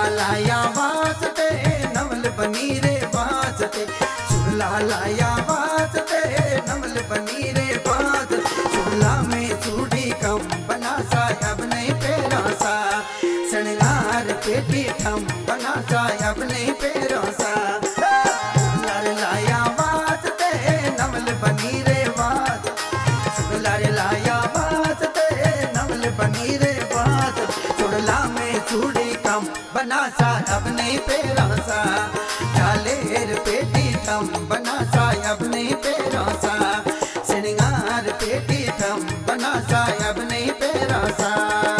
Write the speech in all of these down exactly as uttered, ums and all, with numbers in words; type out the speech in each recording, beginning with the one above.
लाया वास्ते नवल बनी रे वास्ते, चूल्हा लाया वास्ते नवल बनी रे वास्ते, चूल्हा में चूड़ी कम बना साहब नहीं पेरा सा, शृंगार पेटी कम बना साहब नहीं पेरा सा। चूल्हा लाया वास्ते नवल बनी रे वास्ते, चूल्हा लाया वास्ते नवल बनी रे वास्ते, चूल्हा में चूड़ी कम बना साहब नहीं पेरा सा, झालेर पेटी कम बना साहब नहीं पेरा सा, श्रृंगार पेटी कम बना साहब नहीं पेरा सा।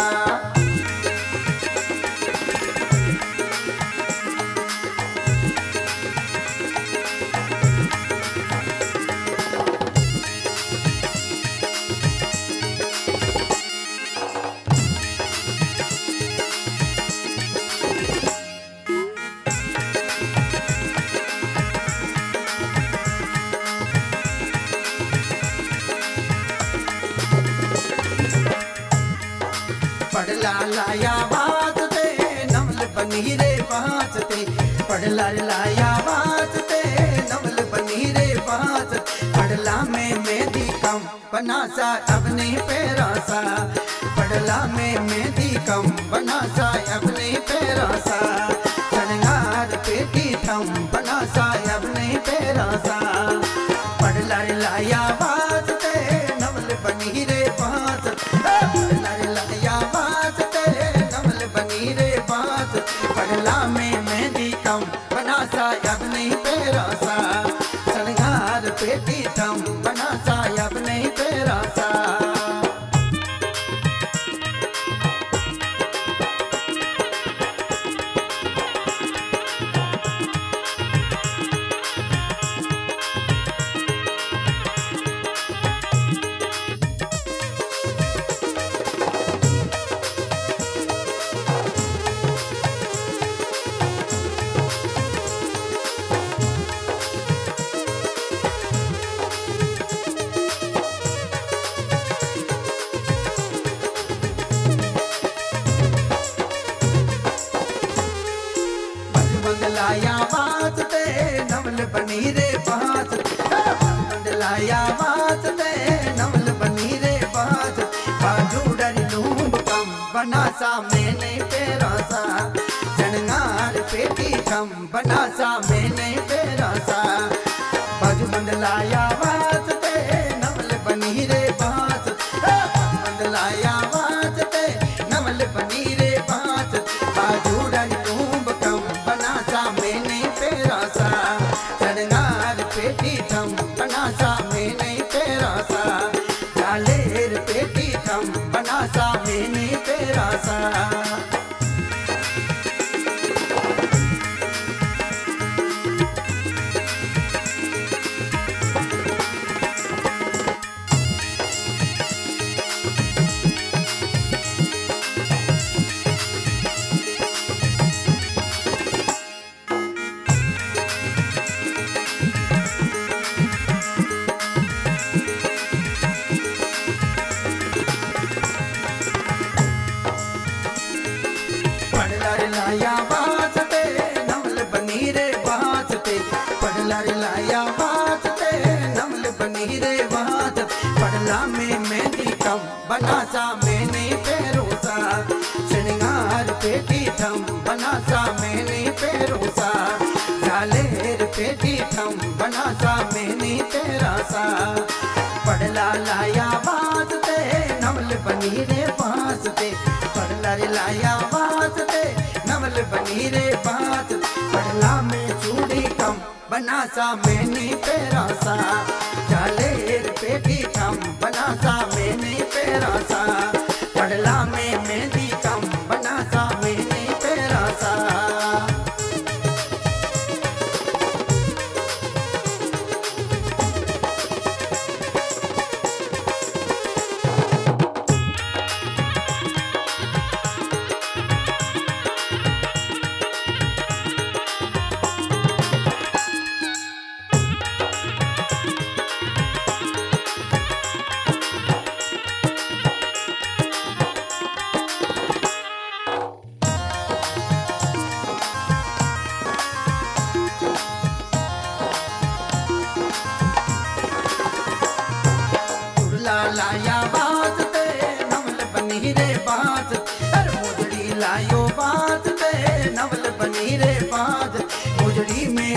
पढ़ला लाया वास्ते नवल बनी रे वास्ते, पढ़ला लाया वास्ते नवल बनी रे वास्ते, पढ़ला में मेहंदी कम बना सा अब नहीं पेरा सा, पढ़ला में मेहंदी कम बना सा अब नहीं पेरा सा, शृंगार पेटी कम बना सा अब नहीं पेरा सा। पढ़ला लाया वास्ते नवल बनी रे वास्ते, पढ़ला लाया वास्ते नवल बनी रे वास्ते, पढ़ला में मेहंदी कम बना सा अब नहीं पेरा सा, शृंगार पेटी कम बना सा अब नहीं पेरा सा। लाया वास्ते नवल बनी रे वास्ते, लाया वास्ते नवल बनी रे वास्ते, बाजू डर लूंब कम बना सा मैंने पेरा सा, शृंगार पेटी कम बना सा मैंने पेरा सा। बाजू बंद लाया वास्ते नवल बनी रे वास्ते, बंद लाया वास्ते नवल बनी रे वास्ते, बाजू डर लूंब कम बना सा मैंने पेरा सा, शृंगार पेटी कम बना सा मैंने पेरा सा, झालेर पेटी कम बना सा मैंने पेरा सा। लाया वास्ते नवल बनी रे वास्ते, पढ़ला लाया वास्ते नवल बनी रे वास्ते, पढ़ला में मेहंदी कम बना सा मैंने पेरो सा, श्रृंगार पेटी कम बना सा मैंने पेरो सा, झालेर पेटी कम बना सा मैंने तेरा सा। पढ़ला लाया वास्ते नवल बनी रे वास्ते, पढ़ला लाया वास्ते नवल बनी रे वास्ते, पढ़ला में चूड़ी कम बना सा मैंने पेरा सा, झालेर पेटी कम बना सा मैंने पेरा सा, पढ़ला में मेहंदी कम बना सा मैंने पेरा सा।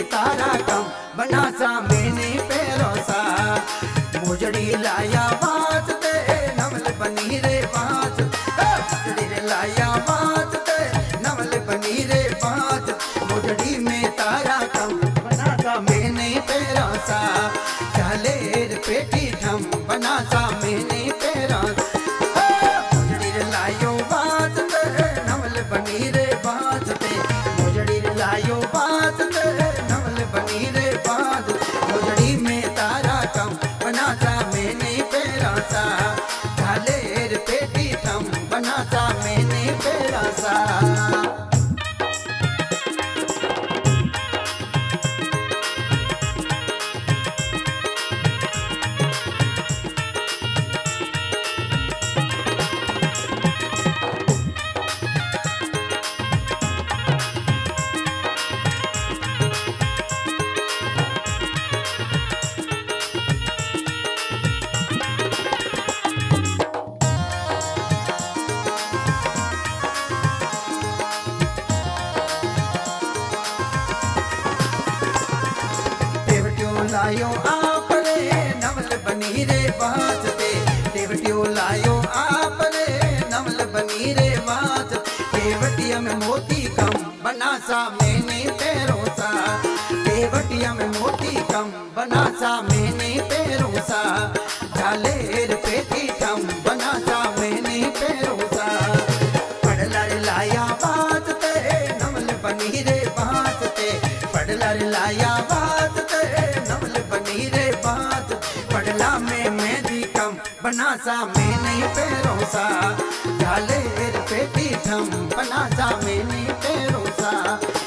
तारा कम बना सा मैंने पैरों सा मोजड़ी लाया वास्ते नवल बनी रे बात मोजड़ी रे लाया वास्ते नवल बनी रे बात मोजड़ी में तारा कम बना सा मैंने पैरों सा चले रे पेटी ठम बना सा मैंने पैरों मोजड़ी रे लायो वास्ते नवल बनी रे बात मोजड़ी रे लायो वास्ते नवल बनी रे बात मोजड़ी में तारा कम बना सा मैंने पैरा सा ढालेर पेटी थम बना सा मैंने पैरा सा लायो आपने नवल बनी रे बात ते देवटियो लायो आपने नवल बनी रे बात देवटिया में मोती कम बना सा मैंने पैरों सा देवटिया में मोती कम बना सा मैंने पैरों सा झालेर पेटी कम बना सा मैंने पैरों सा पड़ला रे लाया बात ते नवल बनी रे बात ते पड़ला रे लाया बात ते नवल बनी रे बात पड़ला में मेहंदी कम बना सा मैंने पैरों सा झालेर पेटी थम बना सा मैंने पैरों सा